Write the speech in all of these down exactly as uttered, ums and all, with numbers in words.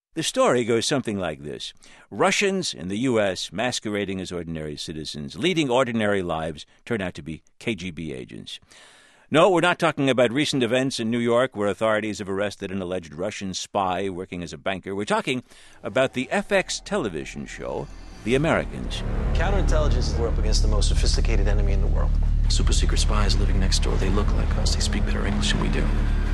The story goes something like this. Russians in the U S masquerading as ordinary citizens, leading ordinary lives, turn out to be K G B agents. No, we're not talking about recent events in New York where authorities have arrested an alleged Russian spy working as a banker. We're talking about the F X television show, The Americans. Counterintelligence, we're up against the most sophisticated enemy in the world. Super secret spies living next door. They look like us. They speak better English than we do.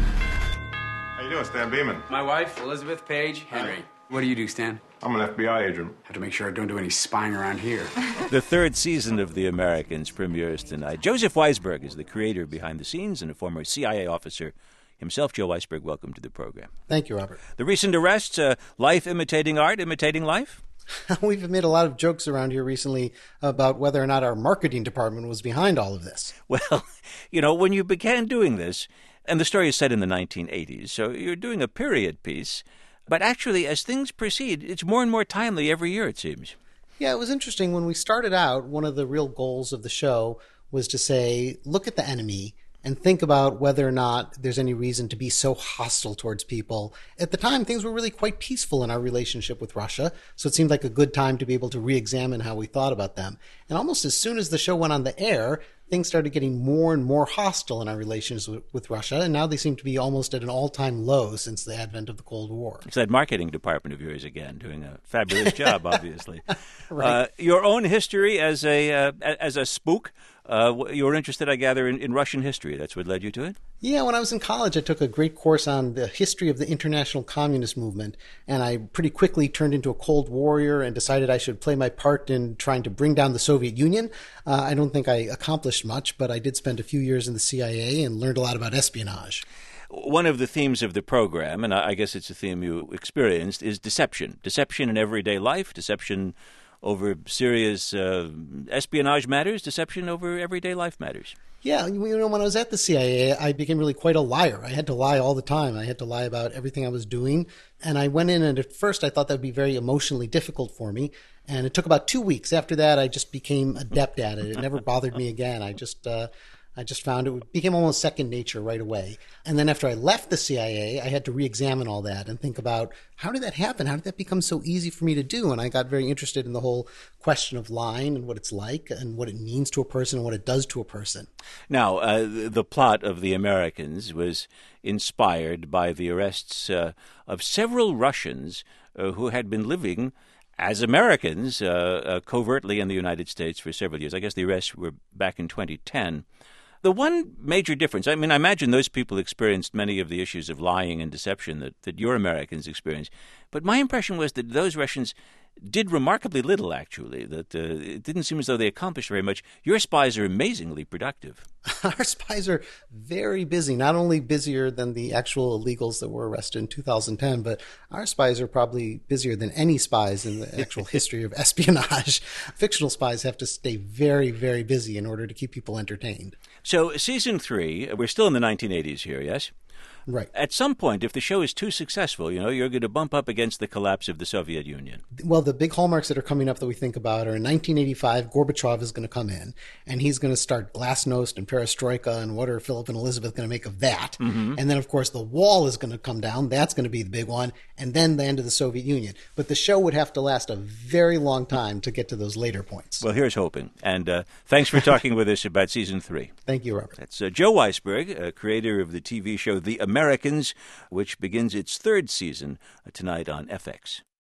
How you doing, Stan Beeman? My wife, Elizabeth Page Henry. What do you do, Stan? I'm an F B I agent. Have to make sure I don't do any spying around here. The third season of The Americans premieres tonight. Joseph Weisberg is the creator behind the scenes and a former C I A officer himself. Joe Weisberg, welcome to the program. Thank you, Robert. The recent arrests, uh, life imitating art, imitating life? We've made a lot of jokes around here recently about whether or not our marketing department was behind all of this. Well, you know, when you began doing this, and the story is set in the nineteen eighties, so you're doing a period piece, but actually, as things proceed, it's more and more timely every year, it seems. Yeah, it was interesting. When we started out, one of the real goals of the show was to say, look at the enemy and think about whether or not there's any reason to be so hostile towards people. At the time, things were really quite peaceful in our relationship with Russia, so it seemed like a good time to be able to re-examine how we thought about them. And almost as soon as the show went on the air, things started getting more and more hostile in our relations with, with Russia, and now they seem to be almost at an all-time low since the advent of the Cold War. It's that marketing department of yours again, doing a fabulous job, obviously. Right. Uh, your own history as a uh, as a spook, uh, you were interested, I gather, in, in Russian history. That's what led you to it? Yeah, when I was in college, I took a great course on the history of the international communist movement, and I pretty quickly turned into a Cold Warrior and decided I should play my part in trying to bring down the Soviet Union. Uh, I don't think I accomplished much, but I did spend a few years in the C I A and learned a lot about espionage. One of the themes of the program, and I guess it's a theme you experienced, is deception. Deception in everyday life, deception over serious uh, espionage matters, deception over everyday life matters. Yeah, you know, when I was at the C I A, I became really quite a liar. I had to lie all the time. I had to lie about everything I was doing. And I went in, and at first I thought that would be very emotionally difficult for me. And it took about two weeks. After that, I just became adept at it. It never bothered me again. I just... Uh, I just found it became almost second nature right away. And then after I left the C I A, I had to re-examine all that and think about, how did that happen? How did that become so easy for me to do? And I got very interested in the whole question of lying and what it's like and what it means to a person and what it does to a person. Now, uh, the plot of The Americans was inspired by the arrests uh, of several Russians uh, who had been living as Americans uh, uh, covertly in the United States for several years. I guess the arrests were back in twenty ten. The one major difference, I mean, I imagine those people experienced many of the issues of lying and deception that, that your Americans experienced. But my impression was that those Russians did remarkably little, actually, that uh, it didn't seem as though they accomplished very much. Your spies are amazingly productive. Our spies are very busy, not only busier than the actual illegals that were arrested in two thousand ten, but our spies are probably busier than any spies in the actual history of espionage. Fictional spies have to stay very, very busy in order to keep people entertained. So season three, we're still in the nineteen eighties here, yes? Right. At some point, if the show is too successful, you know, you're going to bump up against the collapse of the Soviet Union. Well, the big hallmarks that are coming up that we think about are in nineteen eighty-five, Gorbachev is going to come in, and he's going to start glasnost and perestroika, and what are Philip and Elizabeth going to make of that? Mm-hmm. And then, of course, the wall is going to come down. That's going to be the big one. And then the end of the Soviet Union. But the show would have to last a very long time to get to those later points. Well, here's hoping. And uh, thanks for talking with us about season three. Thank you, Robert. That's uh, Joe Weisberg, uh, creator of the T V show The Americans, which begins its third season uh, tonight on F X.